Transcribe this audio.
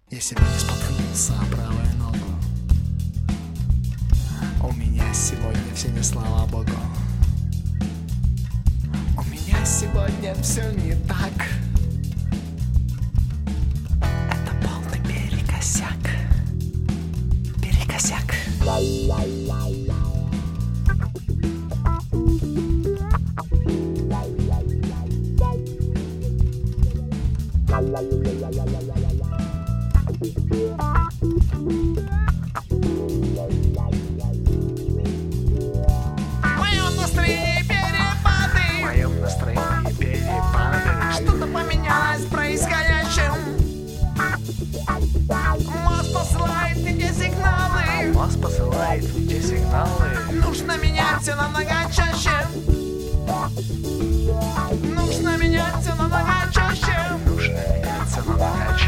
Я сегодня споткнулся о правую ногу. У меня сегодня все не слава богу. У меня сегодня все не так. Это полный перекосяк. Перекосяк. В моем настроении перепады. Что-то поменялось в происходящем. Мозг посылает где сигналы. Нужно менять все намного чаще. Нужно менять все намного чаще.